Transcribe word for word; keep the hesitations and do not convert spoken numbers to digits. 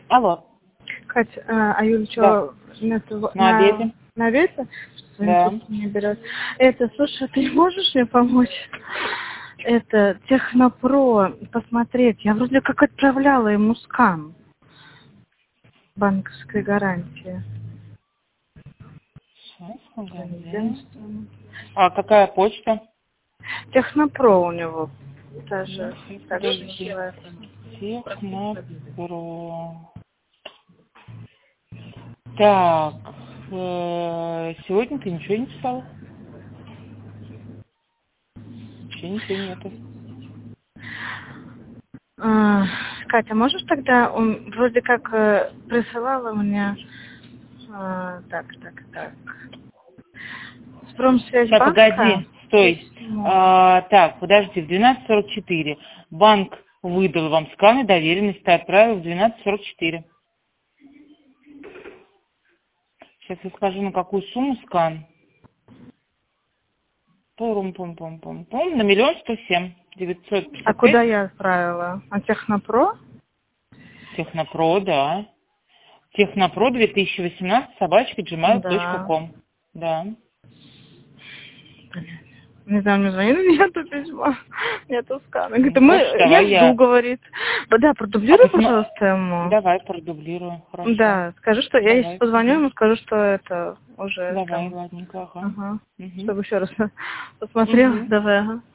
Алло. Катя, а, а Юля что, Да. на, На на, обеде. на обеде? Да. Не берет. Это, слушай, ты можешь мне помочь? Это, Технопро, посмотреть. Я вроде как отправляла ему скан банковской гарантии. Сейчас, погоди. А какая почта? Технопро у него. Даже, Ну, так же подожди. называется. Технопро. Так, э, сегодня ты ничего не писала? Вообще ничего нету. А, Катя, можешь тогда, он вроде как э, присылала мне, а, так, так, так, с Сейчас, Промсвязьбанка погоди, стой. письмо. А, так, подожди, в двенадцать сорок четыре. Банк выдал вам сканы доверенности, отправил в двенадцать сорок четыре. Сейчас я скажу, на какую сумму скан. Пум-пум-пум-пум-пум. На миллион сто семь. девятьсот А пятьдесят куда пять. я отправила? А Технопро? Технопро, да. Технопро две тысячи восемнадцать собачка джимейл точка Да. ком. Да. Не знаю, мне звонили, нету письма, нету скана. Говорит, Ну, мы, хочешь, я давай жду, я... говорит. Да, А продублируй, посмо... пожалуйста, ему. Давай продублирую, хорошо. Да, скажи, что я если Давай. позвоню Угу. ему, скажу, что это уже Давай, там. ладненько, ага. Ага. Угу. Чтобы еще раз посмотрел. Угу. Давай, ага.